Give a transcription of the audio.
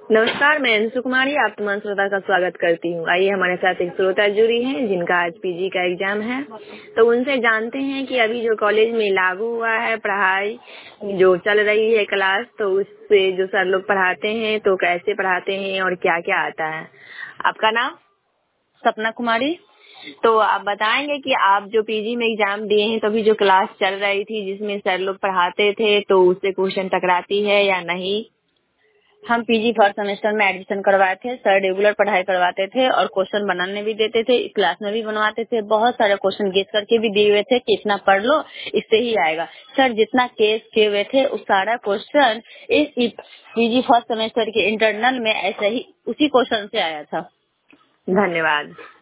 नमस्कार, मैं अंशु कुमारी आप तमाम श्रोता का स्वागत करती हूँ। आइए हमारे साथ एक श्रोता जुड़ी हैं जिनका आज पीजी का एग्जाम है, तो उनसे जानते हैं कि अभी जो कॉलेज में लागू हुआ है पढ़ाई जो चल रही है क्लास, तो उससे जो सर लोग पढ़ाते हैं तो कैसे पढ़ाते हैं और क्या क्या आता है। आपका नाम? सपना कुमारी। तो आप बताएंगे कि आप जो पीजी में एग्जाम दिए हैं तो अभी जो क्लास चल रही थी जिसमें सर लोग पढ़ाते थे तो उससे क्वेश्चन टकराती है या नहीं? हम पीजी फर्स्ट सेमेस्टर में एडमिशन करवाए थे। सर रेगुलर पढ़ाई करवाते थे और क्वेश्चन बनाने भी देते थे, क्लास में भी बनवाते थे। बहुत सारे क्वेश्चन गेस करके भी दिए हुए थे कि इतना पढ़ लो इससे ही आएगा। सर जितना केस किए हुए थे उस सारा क्वेश्चन इस पीजी फर्स्ट सेमेस्टर के इंटरनल में ऐसे ही उसी क्वेश्चन से आया था। धन्यवाद।